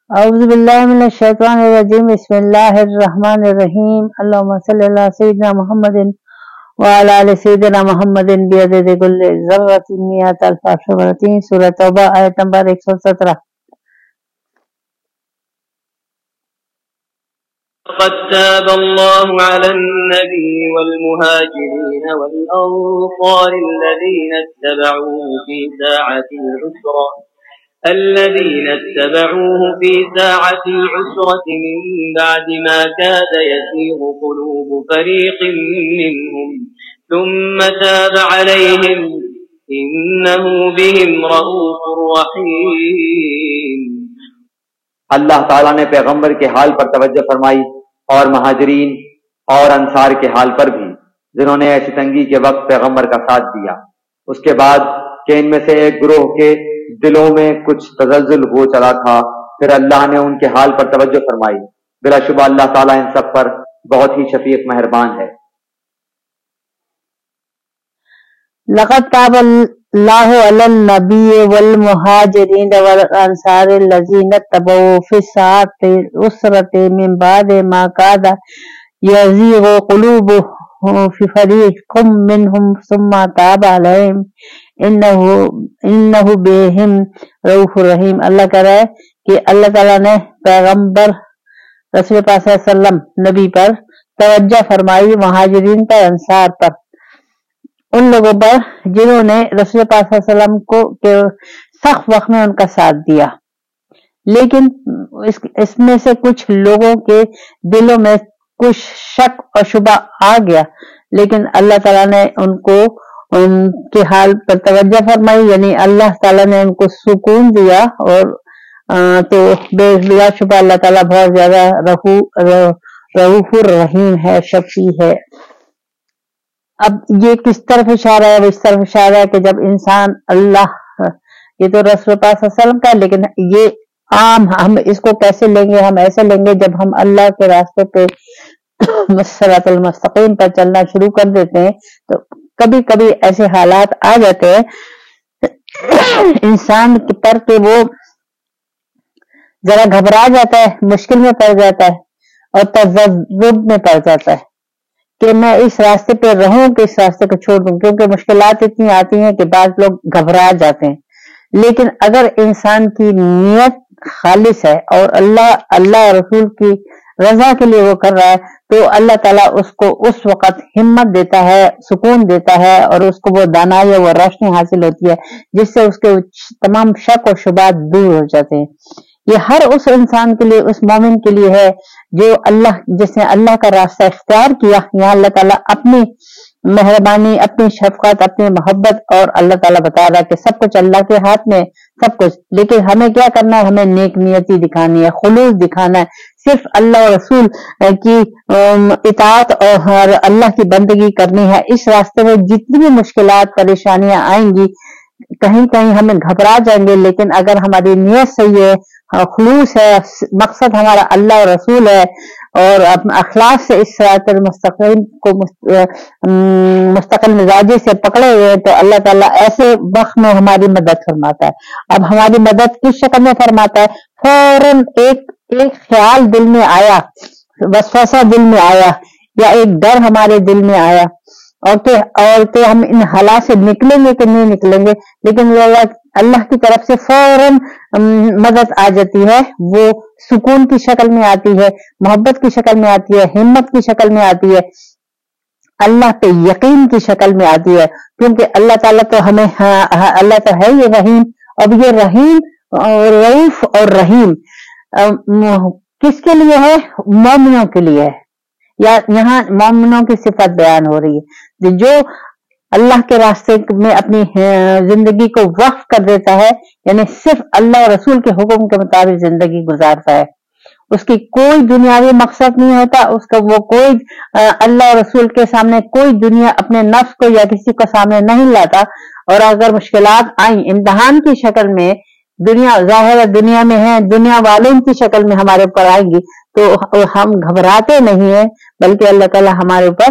اعوذ باللہ من الشیطان الرجیم بسم اللہ الرحمن الرحیم اللہم صلی اللہ سیدنا محمد وعلی آل سیدنا محمد بیعدد کل ذرۃ مئۃ الف مرتين سورہ توبہ آیت نمبر 117۔ قد تاب الله على النبي والمهاجرين والأنصار الذين اتبعوه في ساعة العسرة من بعد ما كاد يزيغ قلوب فريق منهم ثم تاب عليهم إنه بهم رؤوف رحيم۔ اللہ تعالیٰ نے پیغمبر کے حال پر توجہ فرمائی اور مہاجرین اور انصار کے حال پر بھی، جنہوں نے ایسی تنگی کے وقت پیغمبر کا ساتھ دیا، اس کے بعد کہ ان میں سے ایک گروہ کے دلوں میں کچھ تزلزل ہو چلا تھا، پھر اللہ نے ان کے حال پر توجہ فرمائی۔ بلا شبہ اللہ تعالیٰ ان سب پر بہت ہی شفیق مہربان ہے۔ لقد تاب اللہ علی النبی والمہاجرین والانصار الذین اتبعوه فی ساعۃ العسرۃ من بعد ما کاد یزیغ قلوب فریق منهم ثم تاب علیہم انہ بہم رؤوف رحیم۔ اللہ کہہ رہا ہے کہ اللہ تعالیٰ نے پیغمبر رسول پاک صلی اللہ علیہ وسلم نبی پر توجہ فرمائی، مہاجرین پر، انصار پر، ان لوگوں پر جنہوں نے رسول پاک صلی اللہ علیہ وسلم کو کے سخت وقت میں ان کا ساتھ دیا، لیکن اس میں سے کچھ لوگوں کے دلوں میں کچھ شک اور شبہ آ گیا، لیکن اللہ تعالیٰ نے ان کو ان کے حال پر توجہ فرمائی، یعنی اللہ تعالیٰ نے ان کو سکون دیا، اور تو بلا شبہ اللہ تعالیٰ بہت زیادہ رؤوف الرحیم ہے، شفیع ہے۔ اب یہ کس طرف اشارہ ہے؟ اس طرف اشارہ ہے کہ جب انسان اللہ، یہ تو رسول پاک صلی اللہ علیہ وسلم کا، لیکن یہ عام، ہم اس کو کیسے لیں گے؟ ہم ایسے لیں گے جب ہم اللہ کے راستے پہ صراط المستقیم پر چلنا شروع کر دیتے ہیں، تو کبھی کبھی ایسے حالات آ جاتے ہیں انسان پر کہ وہ ذرا گھبرا جاتا ہے، مشکل میں پڑ جاتا ہے اور تذبذب میں پڑ جاتا ہے کہ میں اس راستے پہ رہوں کہ اس راستے کو چھوڑ دوں، کیونکہ مشکلات اتنی آتی ہیں کہ بعض لوگ گھبرا جاتے ہیں۔ لیکن اگر انسان کی نیت خالص ہے اور اللہ رسول کی رضا کے لیے وہ کر رہا ہے، تو اللہ تعالیٰ اس کو اس وقت ہمت دیتا ہے، سکون دیتا ہے، اور اس کو وہ دانائی، وہ روشنی حاصل ہوتی ہے جس سے اس کے تمام شک و شبہات دور ہو جاتے ہیں۔ یہ ہر اس انسان کے لیے، اس مومن کے لیے ہے جو جس نے اللہ کا راستہ اختیار کیا۔ یہاں اللہ تعالیٰ اپنی مہربانی، اپنی شفقت، اپنی محبت، اور اللہ تعالیٰ بتا رہا ہے کہ سب کچھ اللہ کے ہاتھ میں، سب کچھ، لیکن ہمیں کیا کرنا ہے؟ ہمیں نیک نیتی دکھانی ہے، خلوص دکھانا ہے، صرف اللہ اور رسول کی اطاعت اور اللہ کی بندگی کرنی ہے۔ اس راستے میں جتنی بھی مشکلات، پریشانیاں آئیں گی، کہیں کہیں ہمیں گھبرا جائیں گے، لیکن اگر ہماری نیت صحیح ہے، خلوص ہے، مقصد ہمارا اللہ اور رسول ہے، اور اخلاص سے اس صراط المستقیم کو مستقل مزاجی سے پکڑے ہوئے ہیں، تو اللہ تعالیٰ ایسے وقت میں ہماری مدد فرماتا ہے۔ اب ہماری مدد کس شکل میں فرماتا ہے؟ فوراً ایک خیال دل میں آیا، وسوسہ دل میں آیا، یا ایک ڈر ہمارے دل میں آیا، اور کہ ہم ان حالات سے نکلیں گے کہ نہیں نکلیں گے، لیکن اللہ کی طرف سے فوراً مدد آ جاتی ہے، وہ سکون کی شکل میں آتی ہے، محبت کی شکل میں آتی ہے، ہمت کی شکل میں آتی ہے، اللہ پہ یقین کی شکل میں آتی ہے، کیونکہ اللہ تعالیٰ تو ہمیں، اللہ تو ہے یہ رحیم، اب یہ رحیم اور رؤوف اور رحیم کس کے لیے ہے؟ مومنوں کے لیے ہے۔ یا یہاں مومنوں کی صفت بیان ہو رہی ہے جو اللہ کے راستے میں اپنی زندگی کو وقف کر دیتا ہے، یعنی صرف اللہ اور رسول کے حکم کے مطابق زندگی گزارتا ہے، اس کی کوئی دنیاوی مقصد نہیں ہوتا، اس کا وہ کوئی اللہ اور رسول کے سامنے کوئی دنیا، اپنے نفس کو یا کسی کو سامنے نہیں لاتا، اور اگر مشکلات آئیں امتحان کی شکل میں، دنیا ظاہر دنیا میں ہے، دنیا والوں کی شکل میں ہمارے اوپر آئیں گی، تو ہم گھبراتے نہیں ہیں، بلکہ اللہ تعالیٰ ہمارے اوپر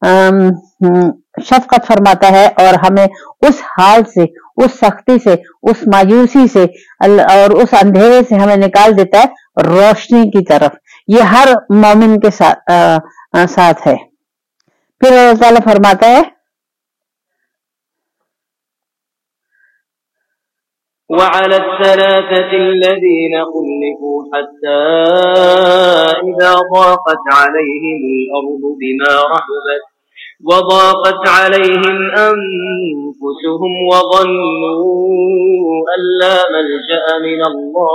شفقت فرماتا ہے اور ہمیں اس حال سے، اس سختی سے، اس مایوسی سے اور اس اندھیرے سے ہمیں نکال دیتا ہے روشنی کی طرف. یہ ہر مومن کے ساتھ ہے. پھر اللہ تعالیٰ فرماتا ہے وعلى الثلاثة الذين خلفوا حتى إذا ضاقت عليهم الأرض بما رحبت وضاقت عليهم أنفسهم وظنوا أن لا ملجأ من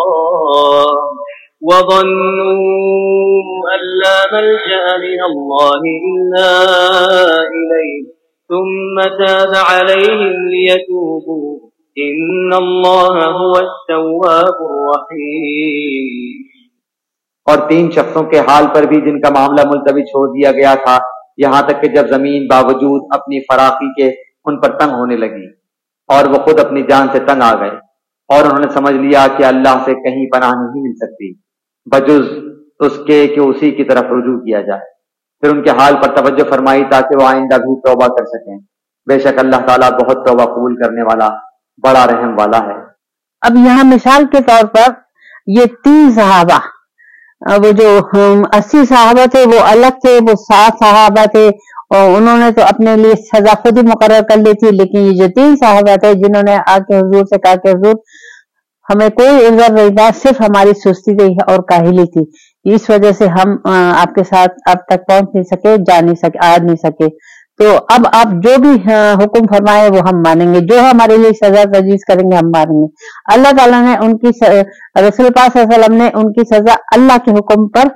الله إلا إليه ثم تاب عليهم ليتوبوا ان اللہ هو التواب الرحیم. اور 3 شخصوں کے حال پر بھی جن کا معاملہ ملتوی چھوڑ دیا گیا تھا، یہاں تک کہ جب زمین باوجود اپنی فراخی کے ان پر تنگ ہونے لگی اور وہ خود اپنی جان سے تنگ آ گئے، اور انہوں نے سمجھ لیا کہ اللہ سے کہیں پناہ نہیں مل سکتی بجز اس کے کہ اسی کی طرف رجوع کیا جائے. پھر ان کے حال پر توجہ فرمائی تاکہ وہ آئندہ بھی توبہ کر سکیں. بے شک اللہ تعالیٰ بہت توبہ قبول کرنے والا، بڑا رحم والا ہے. اب یہاں مثال کے طور پر یہ 3 صحابہ، وہ جو 80 صحابہ تھے وہ الگ تھے، وہ 7 صحابہ تھے اور انہوں نے تو اپنے لیے سزا خود ہی مقرر کر لی تھی. لیکن یہ جو 3 صحابہ تھے جنہوں نے آ کے حضور سے کہا کہ حضور ہمیں کوئی عذر نہیں تھا، صرف ہماری سستی تھی اور کاہلی تھی، اس وجہ سے ہم آپ کے ساتھ اب تک پہنچ نہیں سکے، جا نہیں سکے، آ نہیں سکے. تو اب آپ جو بھی حکم فرمائے وہ ہم مانیں گے، جو ہمارے لیے سزا تجویز کریں گے ہم مانیں گے. اللہ تعالیٰ نے ان کی رسول پاک صلی اللہ علیہ وسلم نے ان کی سزا اللہ کے حکم پر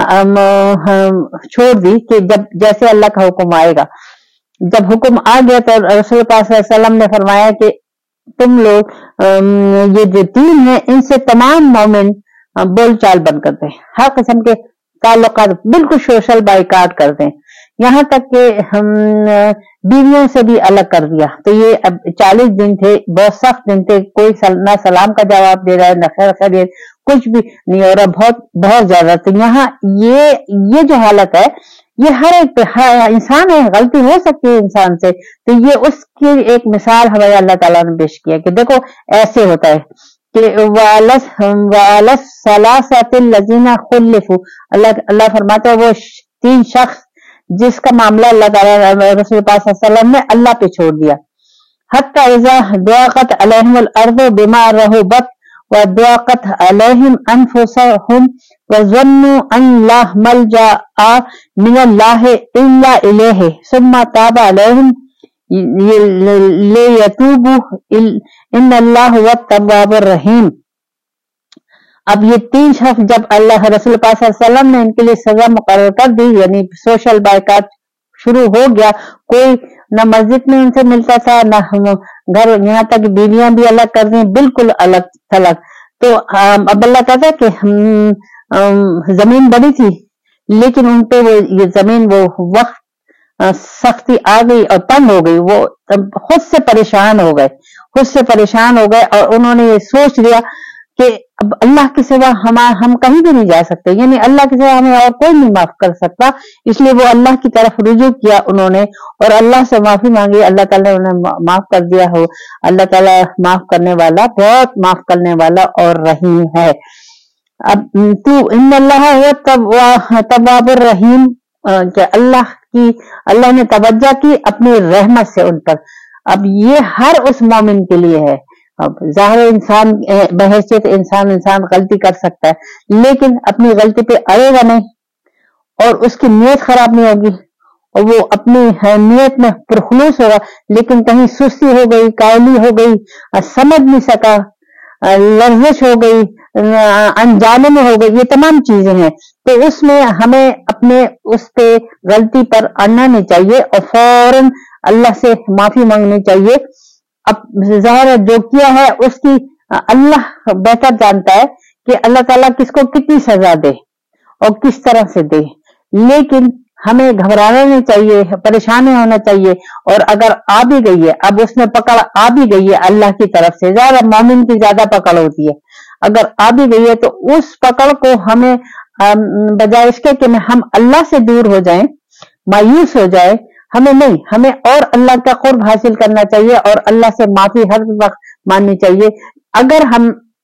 چھوڑ دی کہ جب جیسے اللہ کا حکم آئے گا. جب حکم آ گیا تو رسول پاک صلی اللہ علیہ وسلم نے فرمایا کہ تم لوگ یہ جو 3 ہیں ان سے تمام مومن بول چال بند کر دیں، ہر قسم کے تعلقات بالکل سوشل بائیکاٹ کر دیں، یہاں تک کہ ہم بیویوں سے بھی الگ کر دیا. تو یہ اب 40 دن تھے، بہت سخت دن تھے، کوئی نہ سلام کا جواب دے رہا ہے، نہ خیر خیریت، کچھ بھی نہیں ہو رہا، بہت زیادہ. تو یہاں یہ جو حالت ہے یہ ہر ایک انسان ہے، غلطی ہو سکتی ہے انسان سے. تو یہ اس کی ایک مثال ہمیں اللہ تعالیٰ نے پیش کیا کہ دیکھو ایسے ہوتا ہے کہ اللہ فرماتا ہے وہ 3 شخص جس کا معاملہ اللہ تعالیٰ رسول پاک صلی اللہ علیہ وسلم نے اللہ پہ چھوڑ دیا. حتی اذا ضاقت علیہم الارض بما رحبت وضاقت علیہم انفسہم وظنوا ان لا ملجأ من اللہ الا الیہ ثم تاب علیہم لیتوبوا ان اللہ هو التواب الرحیم. اب یہ 3 شخص جب اللہ رسول پاک صلی اللہ علیہ وسلم نے ان کے لیے سزا مقرر کر دی، یعنی سوشل بائیکاٹ شروع ہو گیا، کوئی نہ مسجد میں ان سے ملتا تھا نہ گھر، یہاں تک بیویاں بھی الگ کر دیں، بالکل الگ تھلگ. تو اب اللہ کہتا ہے کہ زمین بڑی تھی لیکن ان پہ وہ یہ زمین وہ وقت سختی آ گئی اور تنگ ہو گئی، وہ خود سے پریشان ہو گئے اور انہوں نے یہ سوچ لیا کہ اب اللہ کے سوا ہم کہیں بھی نہیں جا سکتے، یعنی اللہ کے سوا ہمیں اور کوئی نہیں معاف کر سکتا. اس لیے وہ اللہ کی طرف رجوع کیا انہوں نے اور اللہ سے معافی مانگی. اللہ تعالیٰ نے انہیں معاف کر دیا ہو. اللہ تعالیٰ معاف کرنے والا، بہت معاف کرنے والا اور رحیم ہے. اب تو ان اللہ تواب الرحیم، کہ اللہ نے توجہ کی اپنی رحمت سے ان پر. اب یہ ہر اس مومن کے لیے ہے. اب ظاہر انسان بحیثیت انسان غلطی کر سکتا ہے لیکن اپنی غلطی پہ اڑے گا نہیں اور اس کی نیت خراب نہیں ہوگی اور وہ اپنی نیت میں پرخلوص ہوگا. لیکن کہیں سستی ہو گئی، کاہلی ہو گئی، سمجھ نہیں سکا، لرزش ہو گئی، انجانے میں ہو گئی، یہ تمام چیزیں ہیں. تو اس میں ہمیں اپنے اس پہ غلطی پر اڑنا نہیں چاہیے اور فوراً اللہ سے معافی مانگنی چاہیے. اب ظاہر جو کیا ہے اس کی اللہ بہتر جانتا ہے کہ اللہ تعالیٰ کس کو کتنی سزا دے اور کس طرح سے دے، لیکن ہمیں گھبرانا نہیں چاہیے، پریشان نہیں ہونا چاہیے. اور اگر آ بھی گئی ہے، اب اس میں پکڑ آ بھی گئی ہے اللہ کی طرف سے، زیادہ مومن کی زیادہ پکڑ ہوتی ہے، اگر آ بھی گئی ہے تو اس پکڑ کو ہمیں بجائے اس کے کہ ہم اللہ سے دور ہو جائیں، مایوس ہو جائے، ہمیں اور اللہ کا قرب حاصل کرنا چاہیے اور اللہ سے معافی ہر وقت ماننی چاہیے. اگر ہم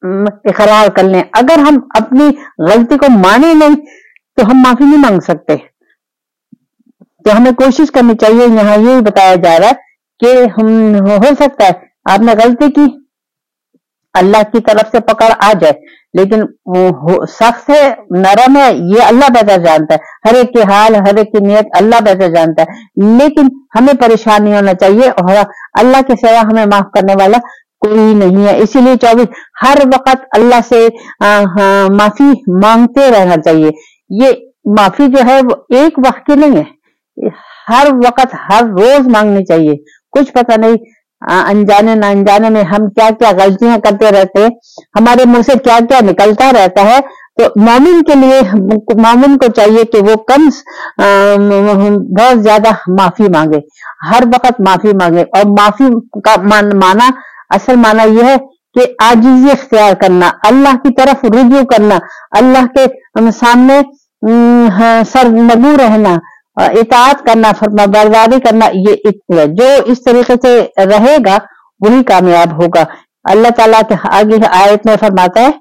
اقرار کر لیں. اگر ہم اپنی غلطی کو مانے نہیں تو ہم معافی نہیں مانگ سکتے. تو ہمیں کوشش کرنی چاہیے. یہاں یہ بتایا جا رہا ہے کہ ہو سکتا ہے آپ نے غلطی کی, اللہ کی طرف سے پکڑ آ جائے, لیکن سخت ہے نرم ہے یہ اللہ بہتر جانتا ہے. ہر ایک کے حال, ہر ایک کی نیت اللہ بہتر جانتا ہے. لیکن ہمیں پریشان نہیں ہونا چاہیے, اور اللہ کے سوا ہمیں معاف کرنے والا کوئی نہیں ہے. اسی لیے 24 ہر وقت اللہ سے معافی مانگتے رہنا چاہیے. یہ معافی جو ہے وہ ایک وقت کی نہیں ہے, ہر وقت ہر روز مانگنی چاہیے. کچھ پتہ نہیں انجانے نہ انجانے میں ہم کیا کیا غلطیاں کرتے رہتے ہیں, ہمارے منہ سے کیا کیا نکلتا رہتا ہے. تو مومن کے لیے, مومن کو چاہیے کہ وہ کم بہت زیادہ معافی مانگے, ہر وقت معافی مانگے. اور معافی کا معنی, اصل معنی یہ ہے کہ عاجزی اختیار کرنا, اللہ کی طرف رجوع کرنا, اللہ کے سامنے سرنگو رہنا, اطاعت کرنا, فرما برداری کرنا. یہ جو اس طریقے سے رہے گا وہی کامیاب ہوگا. اللہ تعالیٰ کے آگے آیت میں فرماتا ہے,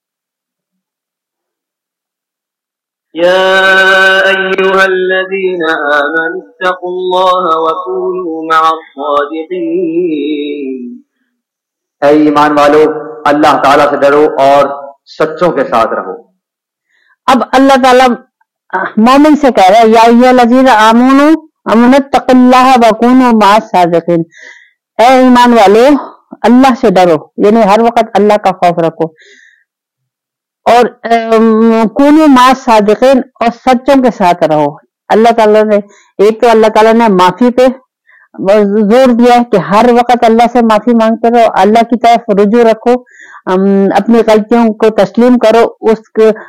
يا أيها الذين آمنوا اتقوا الله وكونوا مع الصادقين. اے ایمان والو, اللہ تعالیٰ سے ڈرو اور سچوں کے ساتھ رہو. اب اللہ تعالیٰ مومن سے کہہ رہا ہے, یا ایھا الذین آمنوا اتقوا اللہ وکونوا مع الصادقین. اے ایمان والو اللہ سے ڈرو, یعنی ہر وقت اللہ کا خوف رکھو, اور کونوا مع الصادقین, اور سچوں کے ساتھ رہو. اللہ تعالیٰ نے, ایک تو اللہ تعالیٰ نے معافی پہ زور دیا کہ ہر وقت اللہ سے معافی مانگتے رہو, اللہ کی طرف رجوع رکھو, اپنی غلطیوں کو تسلیم کرو, اس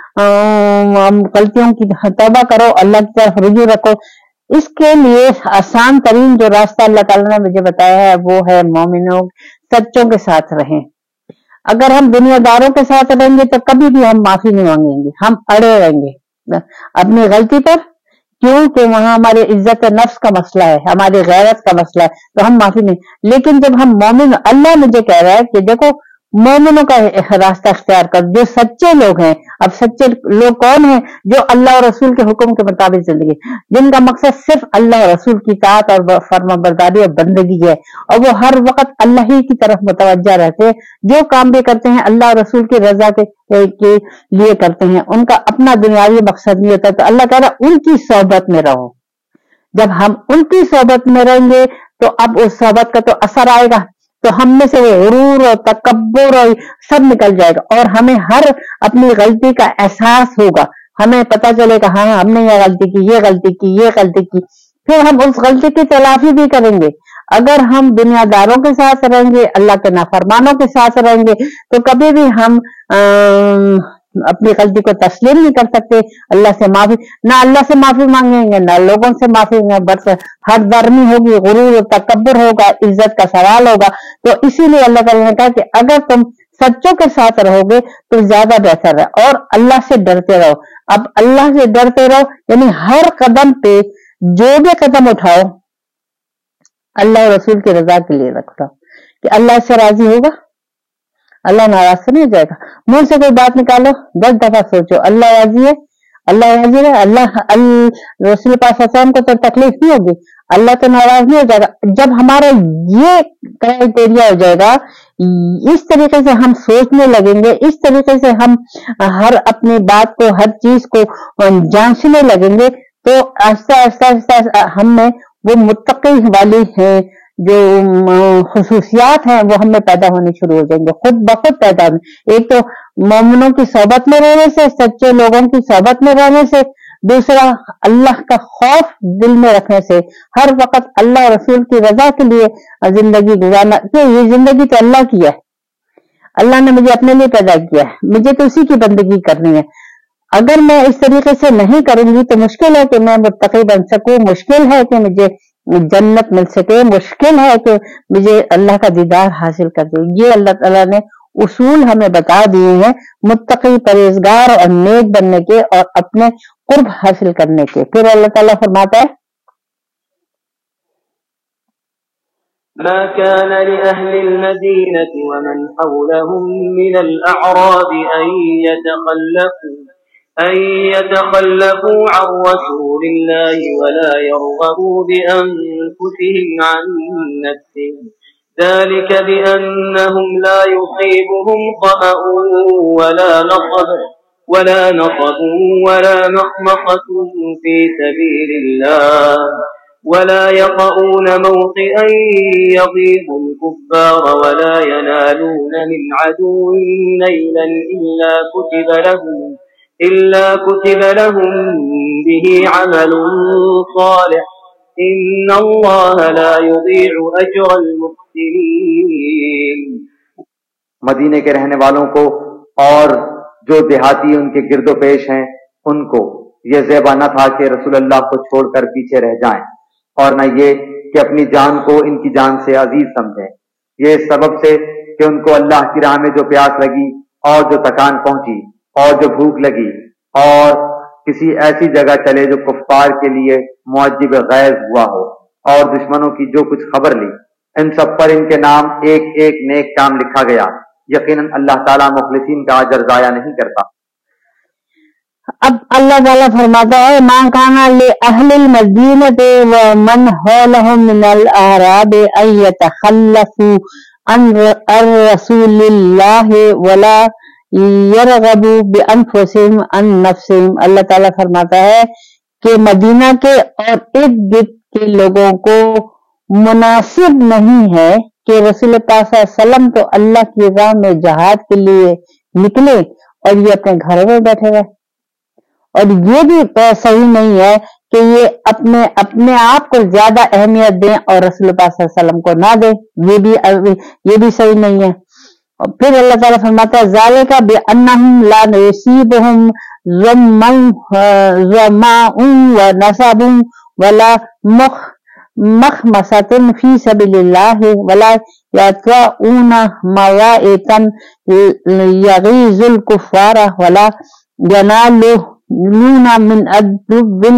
غلطیوں کی توبہ کرو, اللہ کی طرف رجوع رکھو. اس کے لیے آسان ترین جو راستہ اللہ تعالیٰ نے مجھے بتایا ہے وہ ہے مومنوں سچوں کے ساتھ رہیں. اگر ہم دنیا داروں کے ساتھ رہیں گے تو کبھی بھی ہم معافی نہیں مانگیں گے, ہم اڑے رہیں گے اپنی غلطی پر, کیونکہ وہاں ہماری عزت نفس کا مسئلہ ہے, ہماری غیرت کا مسئلہ ہے, تو ہم معافی نہیں. لیکن جب ہم مومن, اللہ مجھے کہہ رہا ہے کہ دیکھو مومنوں کا راستہ اختیار کر, جو سچے لوگ ہیں. اب سچے لوگ کون ہیں؟ جو اللہ اور رسول کے حکم کے مطابق زندگی, جن کا مقصد صرف اللہ اور رسول کی اطاعت اور فرما برداری اور بندگی ہے, اور وہ ہر وقت اللہ ہی کی طرف متوجہ رہتے ہیں. جو کام بھی کرتے ہیں اللہ اور رسول کی رضا کے لیے کرتے ہیں, ان کا اپنا دنیاوی مقصد نہیں ہوتا. تو اللہ کہہ رہا ان کی صحبت میں رہو. جب ہم ان کی صحبت میں رہیں گے تو اب اس صحبت کا تو اثر آئے گا, تو ہم میں سے وہ غرور اور تکبر اور سب نکل جائے گا, اور ہمیں ہر اپنی غلطی کا احساس ہوگا. ہمیں پتہ چلے گا ہاں ہم نے یہ غلطی کی, یہ غلطی کی, یہ غلطی کی. پھر ہم اس غلطی کی تلافی بھی کریں گے. اگر ہم دنیا داروں کے ساتھ رہیں گے, اللہ کے نافرمانوں کے ساتھ رہیں گے, تو کبھی بھی ہم اپنی غلطی کو تسلیم نہیں کر سکتے. اللہ سے معافی, نہ اللہ سے معافی مانگیں گے, نہ لوگوں سے معافی, نہ بس ہر درمی ہوگی, غرور و تکبر ہوگا, عزت کا سوال ہوگا. تو اسی لیے اللہ تعالیٰ نے کہا کہ اگر تم سچوں کے ساتھ رہو گے تو زیادہ بہتر ہے, اور اللہ سے ڈرتے رہو. اب اللہ سے ڈرتے رہو یعنی ہر قدم پہ جو بھی قدم اٹھاؤ اللہ اور رسول کی رضا کے لیے رکھتا, کہ اللہ سے راضی ہوگا, اللہ ناراض سے نہیں جائے گا. منہ سے کوئی بات نکالو 10 دفعہ سوچو, اللہ راضی ہے, اللہ راضی ہے, اللہ رسول پاک صلی اللہ علیہ وسلم کو تو تکلیف نہیں ہوگی, اللہ تو ناراض نہیں ہو جائے گا. جب ہمارا یہ کرائٹیریا ہو جائے گا, اس طریقے سے ہم سوچنے لگیں گے, اس طریقے سے ہم ہر اپنی بات کو, ہر چیز کو جانچنے لگیں گے, تو آہستہ آہستہ ہم میں وہ متقی والی ہے جو خصوصیات ہیں وہ ہمیں پیدا ہونے شروع ہو جائیں گے, خود بخود پیدا ہونے. ایک تو مومنوں کی صحبت میں رہنے سے, سچے لوگوں کی صحبت میں رہنے سے, دوسرا اللہ کا خوف دل میں رکھنے سے, ہر وقت اللہ اور رسول کی رضا کے لیے زندگی گزارنا. کہ یہ زندگی تو اللہ کی ہے, اللہ نے مجھے اپنے لیے پیدا کیا ہے, مجھے تو اسی کی بندگی کرنی ہے. اگر میں اس طریقے سے نہیں کروں گی تو مشکل ہے کہ میں متقی بن سکوں, مشکل ہے کہ مجھے جنت مل سکے, مشکل ہے کہ مجھے اللہ کا دیدار حاصل کر دے. یہ اللہ تعالیٰ نے اصول ہمیں بتا دیے ہیں متقی, پرہیزگار اور نیک بننے کے, اور اپنے قرب حاصل کرنے کے. پھر اللہ تعالیٰ فرماتا ہے ما كان لأهل المدينة ومن حولهم من الأعراب أن يتخلفوا عن رسول الله ولا يرغبوا بأنفسهم عن نفسه ذلك بأنهم لا يصيبهم ظمأ ولا نصب ولا مخمصة في سبيل الله ولا يطؤون موطئا يغيظ الكفار ولا ينالون من عدو نيلا إلا كتب لهم به عمل صالح إن الله لا يضيع أجر المحسنين. مدینے کے رہنے والوں کو اور جو دیہاتی ان کے گرد و پیش ہیں ان کو یہ زیبا نہ تھا کہ رسول اللہ کو چھوڑ کر پیچھے رہ جائیں، اور نہ یہ کہ اپنی جان کو ان کی جان سے عزیز سمجھیں. یہ اس سبب سے کہ ان کو اللہ کی راہ میں جو پیاس لگی اور جو تکان پہنچی اور جو بھوک لگی اور کسی ایسی جگہ چلے جو کفار کے لیے معجب غیظ ہوا ہو اور دشمنوں کی جو کچھ خبر لی، ان سب پر ان کے نام ایک ایک نیک کام لکھا گیا. یقیناً اللہ تعالیٰ مخلصین کا اجر ضائع نہیں کرتا. اب اللہ تعالیٰ فرماتا ہے ما کان لأہل المدینۃ ومن حولهم من الاعراب ان یتخلفوا عن رسول اللہ ولا یرغبوا بانفسهم عن نفسهم. اللہ تعالیٰ فرماتا ہے کہ مدینہ کے اور ارد گرد کے لوگوں کو مناسب نہیں ہے کہ رسول پاک صلی اللہ علیہ وسلم تو اللہ کی راہ میں جہاد کے لیے نکلے اور یہ اپنے گھروں میں بیٹھے رہے، اور یہ بھی صحیح نہیں ہے کہ یہ اپنے آپ کو زیادہ اہمیت دیں اور رسول پاک صلی اللہ علیہ وسلم کو نہ دیں، یہ بھی صحیح نہیں ہے. اور پھر اللہ تعالیٰ فرماتا ہے ذالک بأنہم لا یصیبہم ظمأ ونصب ولا مخمصة في سبيل الله ولا يطؤون موطئا يغيظ الكفار ولا ينالون من عدو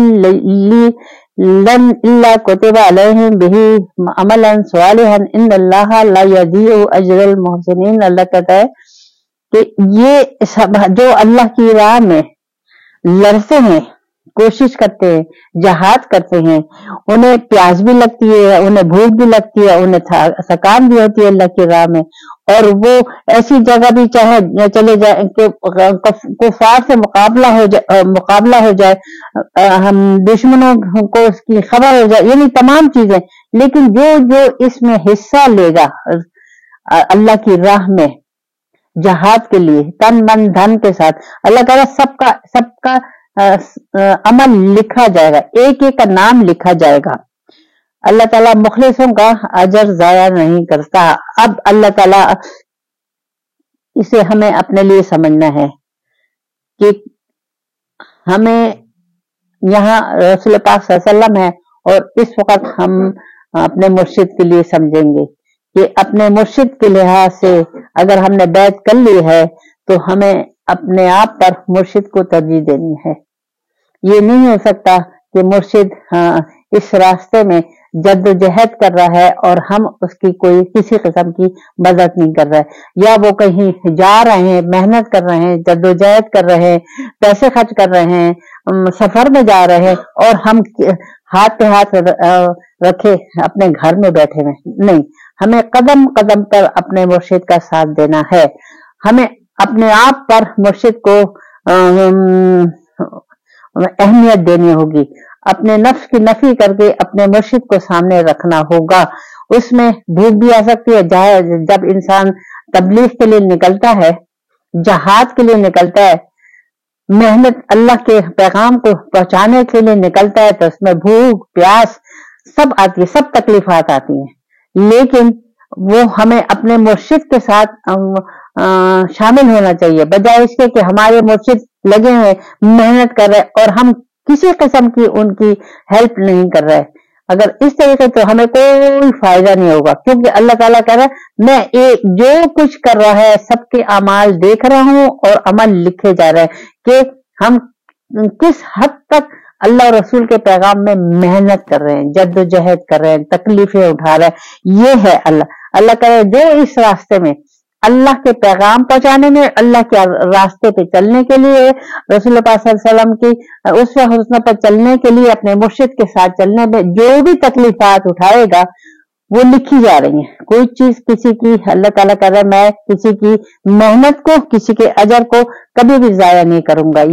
إلا كتب عليهم به عملا صالحا إن الله لا يضيع أجر المحسنين. اللہ کہتا ہے کہ یہ سب جو اللہ کی راہ میں لڑتے ہیں، کوشش کرتے ہیں، جہاد کرتے ہیں، انہیں پیاس بھی لگتی ہے، انہیں بھوک بھی لگتی ہے، انہیں تھکان بھی ہوتی ہے اللہ کی راہ میں، اور وہ ایسی جگہ بھی چاہے چلے جائیں کہ کفار سے مقابلہ ہو جائے، ہم دشمنوں کو اس کی خبر ہو جائے، یعنی تمام چیزیں، لیکن جو اس میں حصہ لے گا اللہ کی راہ میں جہاد کے لیے تن من دھن کے ساتھ، اللہ تعالیٰ سب کا عمل لکھا جائے گا، ایک ایک کا نام لکھا جائے گا. اللہ تعالیٰ مخلصوں کا اجر ضائع نہیں کرتا. اب اللہ تعالیٰ اسے ہمیں اپنے لیے سمجھنا ہے کہ ہمیں یہاں رسول پاک صلی اللہ علیہ وسلم ہے، اور اس وقت ہم اپنے مرشد کے لیے سمجھیں گے کہ اپنے مرشد کے لحاظ سے اگر ہم نے بیعت کر لی ہے تو ہمیں اپنے آپ پر مرشد کو ترجیح دینی ہے. یہ نہیں ہو سکتا کہ مرشد اس راستے میں جد و جہد کر رہا ہے اور ہم اس کی کسی قسم کی مدد نہیں کر رہے، یا وہ کہیں جا رہے ہیں، محنت کر رہے ہیں، جد و جہد کر رہے ہیں، پیسے خرچ کر رہے ہیں، سفر میں جا رہے ہیں، اور ہم ہاتھ پہ ہاتھ رکھے اپنے گھر میں بیٹھے ہوئے. نہیں، ہمیں قدم قدم پر اپنے مرشد کا ساتھ دینا ہے. ہمیں اپنے آپ پر مرشد کو اہمیت دینی ہوگی، اپنے نفس کی نفی کر کے اپنے مرشد کو سامنے رکھنا ہوگا. اس میں بھوک بھی آ سکتی ہے، جب انسان تبلیغ کے لیے نکلتا ہے، جہاد کے لیے نکلتا ہے، محنت اللہ کے پیغام کو پہنچانے کے لیے نکلتا ہے، تو اس میں بھوک پیاس سب آتی ہے، سب تکلیفات آتی ہیں، لیکن وہ ہمیں اپنے مرشد کے ساتھ شامل ہونا چاہیے، بجائے اس کے کہ ہمارے مرشد لگے ہوئے محنت کر رہے اور ہم کسی قسم کی ان کی ہیلپ نہیں کر رہے. اگر اس طریقے تو ہمیں کوئی فائدہ نہیں ہوگا، کیونکہ اللہ تعالیٰ کہہ رہا ہے میں جو کچھ کر رہا ہے سب کے اعمال دیکھ رہا ہوں اور عمل لکھے جا رہے ہیں کہ ہم کس حد تک اللہ اور رسول کے پیغام میں محنت کر رہے ہیں, جدوجہد کر رہے ہیں, تکلیفیں اٹھا رہے ہیں. یہ ہے اللہ کرے جو اس راستے میں اللہ کے پیغام پہنچانے میں, اللہ کے راستے پہ چلنے کے لیے, رسول پاک صلی اللہ علیہ وسلم کی اسوہ حسنہ پر چلنے کے لیے, اپنے مرشد کے ساتھ چلنے میں جو بھی تکلیفات اٹھائے گا وہ لکھی جا رہی ہیں. کوئی چیز کسی کی, اللہ تعالیٰ کہہ رہا ہے میں کسی کی محنت کو, کسی کے اجر کو کبھی بھی ضائع نہیں کروں گا.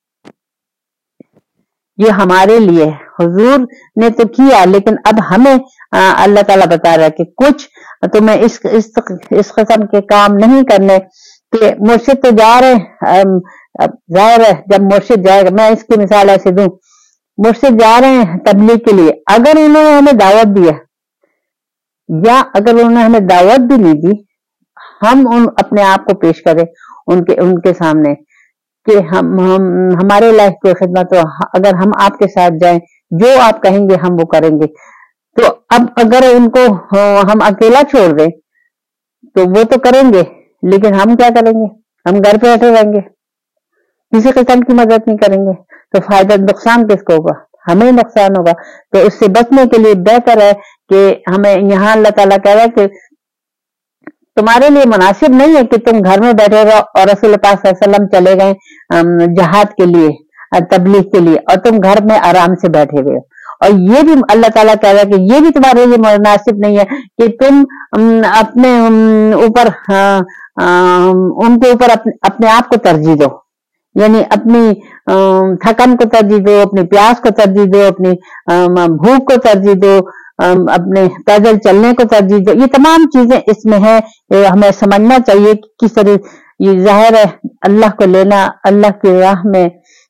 یہ ہمارے لیے حضور نے تو کیا, لیکن اب ہمیں اللہ تعالیٰ بتا رہا ہے کہ کچھ تمہیں اس قسم کے کام نہیں کرنے. کہ مرشد تو جا رہے, ظاہر ہے جب مرشد جائے گا, میں اس کی مثال ایسے دوں, مرشد جا رہے ہیں تبلیغ کے لیے, اگر انہوں نے ہمیں دعوت دیا یا اگر انہوں نے ہمیں دعوت بھی نہیں دی, ہم اپنے آپ کو پیش کریں ان کے سامنے کہ ہمارے لائف کی خدمت ہو, اگر ہم آپ کے ساتھ جائیں, جو آپ کہیں گے ہم وہ کریں گے. تو اب اگر ان کو ہم اکیلا چھوڑ دیں تو وہ تو کریں گے, لیکن ہم کیا کریں گے؟ ہم گھر پہ بیٹھے رہیں گے, کسی قسم کی مدد نہیں کریں گے. تو فائدہ نقصان کس کو ہوگا؟ ہمیں نقصان ہوگا. تو اس سے بچنے کے لیے بہتر ہے کہ ہمیں یہاں اللہ تعالیٰ کہہ رہا ہے کہ تمہارے لیے مناسب نہیں ہے کہ تم گھر میں بیٹھے رہو اور رسول پاک صلی اللہ علیہ وسلم چلے گئے جہاد کے لیے, تبلیغ کے لیے, اور تم گھر میں آرام سے بیٹھے ہوئے. اور یہ بھی اللہ تعالیٰ کہہ رہا ہے کہ یہ بھی تمہارے لیے مناسب نہیں ہے کہ تم اپنے اوپر ان کے اوپر اپنے آپ کو ترجیح دو, یعنی اپنی تھکن کو ترجیح دو, اپنی پیاس کو ترجیح دو, اپنی بھوک کو ترجیح دو, اپنے پیدل چلنے کو ترجیح دو. یہ تمام چیزیں اس میں ہیں. ہمیں سمجھنا چاہیے کہ کس طرح یہ ظاہر ہے اللہ کو لینا, اللہ کی راہ میں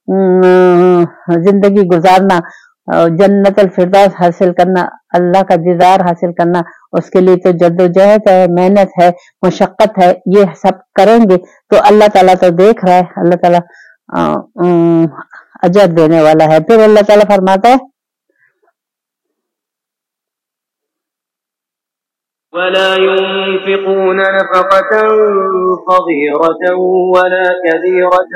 زندگی گزارنا, جنت الفردوس حاصل کرنا, اللہ کا دیدار حاصل کرنا, اس کے لیے تو جدوجہد ہے, محنت ہے, مشقت ہے. یہ سب کریں گے تو اللہ تعالیٰ تو دیکھ رہا ہے, اللہ تعالیٰ اجر دینے والا ہے. پھر اللہ تعالیٰ فرماتا ہے ولا ينفقون نفقة صغيرة ولا كبيرة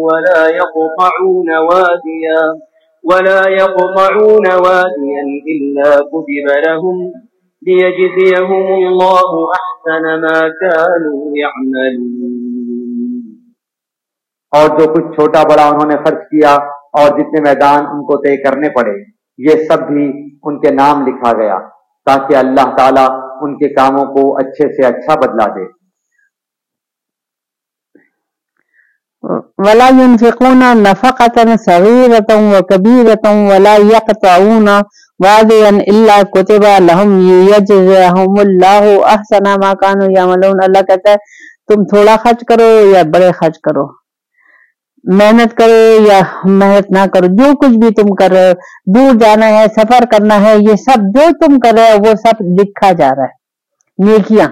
ولا يقطعون واديا إلا كتب لهم ليجزيهم الله أحسن ما كانوا يعملون. اور جو کچھ چھوٹا بڑا انہوں نے خرچ کیا اور جتنے میدان ان کو طے کرنے پڑے, یہ سب بھی ان کے نام لکھا گیا تاکہ اللہ تعالیٰ ان کے کاموں کو اچھے سے اچھا بدلا دے. ولا ينفقون نفقة صغيرة وكبيرة ولا يقطعون واديا إلا كتب لهم ليجزيهم الله أحسن ما كانوا يعملون. اللہ کہتا ہے تم تھوڑا خرچ کرو یا بڑے خرچ کرو, محنت کرو یا محنت نہ کرو, جو کچھ بھی تم کر رہے ہو, دور جانا ہے, سفر کرنا ہے, یہ سب جو تم کر رہے ہو وہ سب لکھا جا رہا ہے. نیکیاں,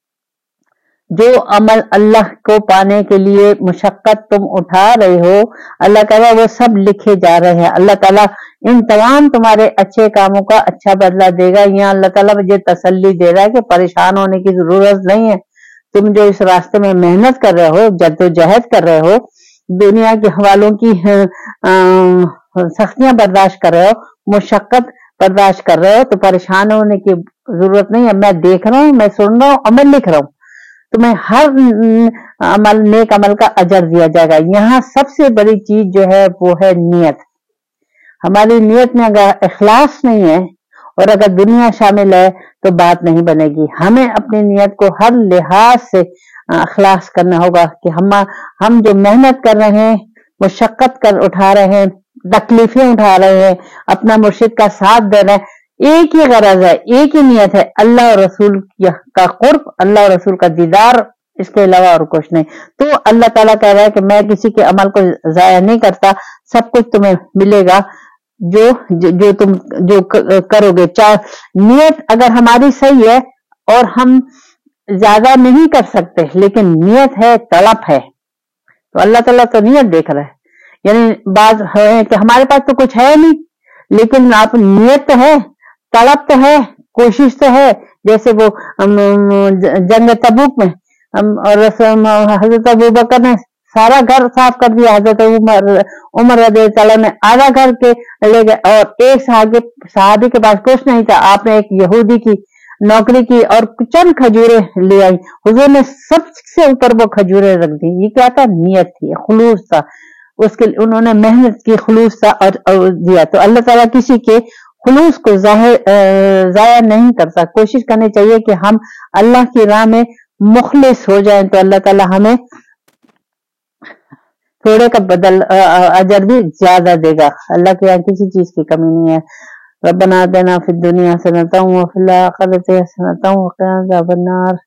جو عمل اللہ کو پانے کے لیے مشقت تم اٹھا رہے ہو, اللہ کہہ رہا ہے وہ سب لکھے جا رہے ہیں. اللہ تعالیٰ ان تمام تمہارے اچھے کاموں کا اچھا بدلہ دے گا. یہاں اللہ تعالیٰ مجھے تسلی دے رہا ہے کہ پریشان ہونے کی ضرورت نہیں ہے. تم جو اس راستے میں محنت کر رہے ہو, جدوجہد کر رہے ہو, دنیا کے حوالوں کی سختیاں برداشت کر رہے ہو, مشقت برداشت کر رہے ہو, تو پریشان ہونے کی ضرورت نہیں ہے. میں دیکھ رہا ہوں, میں سن رہا ہوں, عمل لکھ رہا ہوں. تمہیں ہر عمل, نیک عمل کا اجر دیا جائے گا. یہاں سب سے بڑی چیز جو ہے وہ ہے نیت. ہماری نیت میں اگر اخلاص نہیں ہے اور اگر دنیا شامل ہے تو بات نہیں بنے گی. ہمیں اپنی نیت کو ہر لحاظ سے اخلاص کرنا ہوگا کہ ہم جو محنت کر رہے ہیں, مشقت اٹھا رہے ہیں, تکلیفیں اٹھا رہے ہیں, اپنا مرشد کا ساتھ دے رہے ہیں, ایک ہی غرض ہے, ایک ہی نیت ہے, اللہ اور رسول کا قرب, اللہ اور رسول کا دیدار, اس کے علاوہ اور کچھ نہیں. تو اللہ تعالیٰ کہہ رہا ہے کہ میں کسی کے عمل کو ضائع نہیں کرتا, سب کچھ تمہیں ملے گا جو تم کرو گے. نیت اگر ہماری صحیح ہے اور ہم زیادہ نہیں کر سکتے لیکن نیت ہے, طلب ہے, تو اللہ تعالیٰ تو نیت دیکھ رہا ہے. یعنی بعض ہے کہ ہمارے پاس تو کچھ ہے نہیں لیکن آپ نیت تو ہے, طلب تو ہے, کوشش تو ہے. جیسے وہ جنگ تبوک میں اور حضرت ابوبکر نے سارا گھر صاف کر دیا. حضرت عمر رضی اللہ تعالیٰ نے آدھا گھر کے لے گئے, اور ایک صحابی کے پاس کچھ نہیں تھا. آپ نے ایک یہودی کی نوکری کی اور چند کھجورے لے آئی. حضور نے سب سے اوپر وہ کھجورے رکھ دی. یہ کیا تھا؟ نیت تھی, خلوص تھا. اس کے انہوں نے محنت کی, خلوص تھا اور دیا. تو اللہ تعالیٰ کسی کے خلوص کو ضائع نہیں کرتا. کوشش کرنی چاہیے کہ ہم اللہ کی راہ میں مخلص ہو جائیں, تو اللہ تعالیٰ ہمیں تھوڑے کا بدل اجر بھی زیادہ دے گا. اللہ کے یہاں کسی چیز کی کمی نہیں ہے. ربنا آتنا فی الدنیا حسنۃ وفی الآخرۃ حسنۃ وقنا عذاب النار.